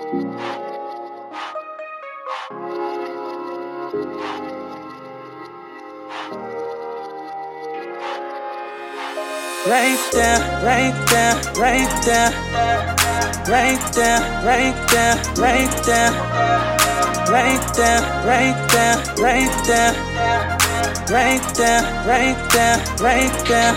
Right there, right there, right there. Right there, right there, right there. Right there, right there, right there. Right there, right there, right there.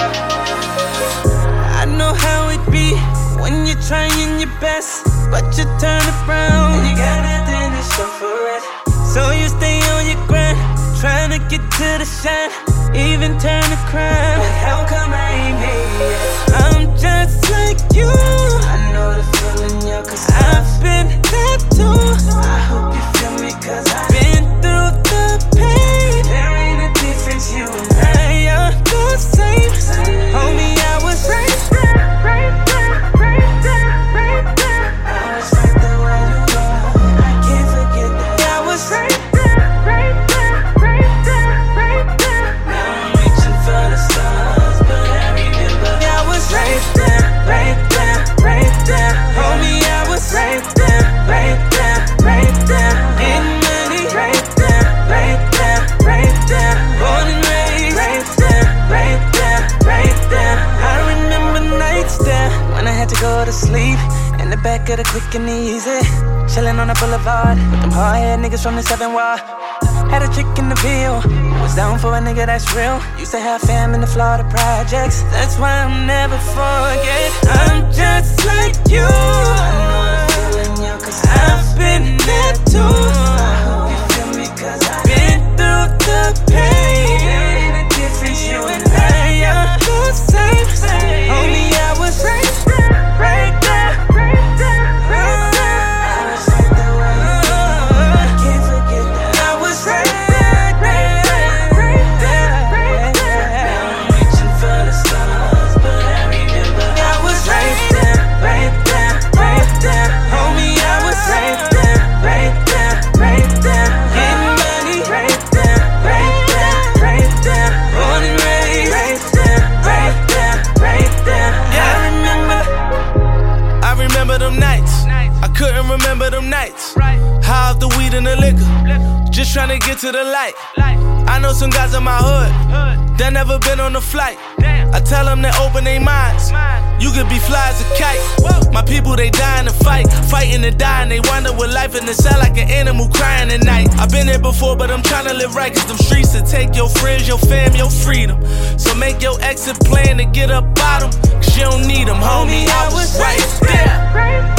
I know how it be when you're trying your best, but you turn around and you got nothing to show for it. So you stay on your grind, trying to get to the shine, even turn to crime. But how come I ain't made it? I'm just like you. I know the feeling, yo, cause I've been there too. I hope you feel me, cause I've been through the pain. There ain't a difference, you and I are the same. Homie, I was right there, right there, right there, right there. I was right there where you were, I can't forget that. I was right there, right there, right there, right there. Now I'm reaching for the stars, but I remember I was right there, right there, right there. Homie, I was right there, right there, right there. In money, right there, right there, right there. Born and raised, right there, right there, right there. I remember nights there when I had to go to sleep in the back of the quick and easy, chillin' on the boulevard with them hard-head niggas from the 7 Ward. Had a chick in the Ville, was down for a nigga that's real. Used to have fam in the Florida projects, that's why I'll never forget. I'm just like you. I know the feeling, yo, cause I've been there too. I hope you feel me, cause I've been through the pain. There ain't a difference, you and I are the same. Homie, I was right there, right there, right there, right there. I was right there where you were, I can't forget that. I was right there, right there, right there, right there. Now I'm reaching for the stars, but I remember I was right there, right there, right there. Homie, I was right there, right there, right there. Getting money, right there, right there, right there. Born and raised, right there, right there, right there. Yeah, I remember them nights. I couldn't remember them nights. High off the weed and the liquor, just trying to get to the light. I know some guys in my hood that never been on a flight. I tell them to open their minds. You could be fly as a kite. My people, they dying to fight, fighting to die, and they wonder what life in the cell like an animal crying at night. I've been there before, but I'm trying to live right, cause them streets will take your friends, your fam, your freedom. So make your exit plan to get up bottom, cause you don't need them, homie. I was right there.